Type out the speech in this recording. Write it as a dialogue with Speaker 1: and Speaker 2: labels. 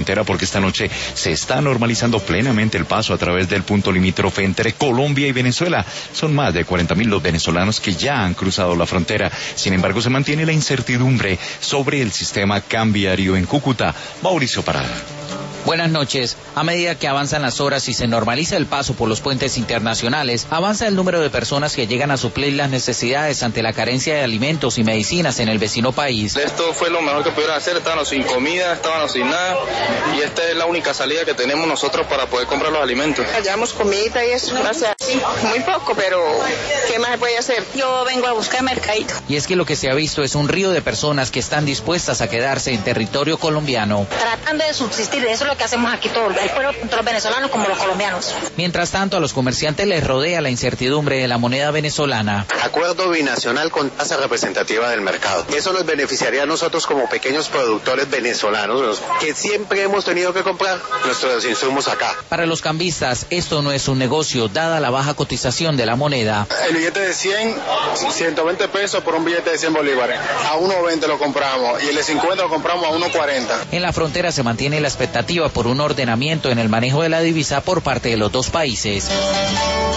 Speaker 1: frontera porque esta noche se está normalizando plenamente el paso a través del punto limítrofe entre Colombia y Venezuela. Son más de 40.000 los venezolanos que ya han cruzado la frontera. Sin embargo, se mantiene la incertidumbre sobre el sistema cambiario en Cúcuta. Mauricio Parada.
Speaker 2: Buenas noches. A medida que avanzan las horas y se normaliza el paso por los puentes internacionales, avanza el número de personas que llegan a suplir las necesidades ante la carencia de alimentos y medicinas en el vecino país.
Speaker 3: Esto fue lo mejor que pudieron hacer, estábamos sin comida, estábamos sin nada, y esta es la única salida que tenemos nosotros para poder comprar los alimentos.
Speaker 4: Llevamos comida y eso, o sea, muy poco, pero ¿qué más se puede hacer? Yo vengo a buscar mercadito.
Speaker 2: Y es que lo que se ha visto es un río de personas que están dispuestas a quedarse en territorio colombiano.
Speaker 5: Tratando de subsistir, eso es lo que hacemos aquí todo, el pueblo, tanto los venezolanos como los colombianos.
Speaker 2: Mientras tanto, a los comerciantes les rodea la incertidumbre de la moneda venezolana.
Speaker 6: Acuerdo binacional con tasa representativa del mercado. Eso nos beneficiaría a nosotros como pequeños productores venezolanos, que siempre hemos tenido que comprar nuestros insumos acá.
Speaker 2: Para los cambistas, esto no es un negocio, dada la baja cotización de la moneda.
Speaker 3: El billete de 100, 120 pesos por un billete de 100 bolívares. A 1.20 lo compramos y el de 50 lo compramos a 1.40.
Speaker 2: En la frontera se mantiene la expectativa por un ordenamiento en el manejo de la divisa por parte de los dos países.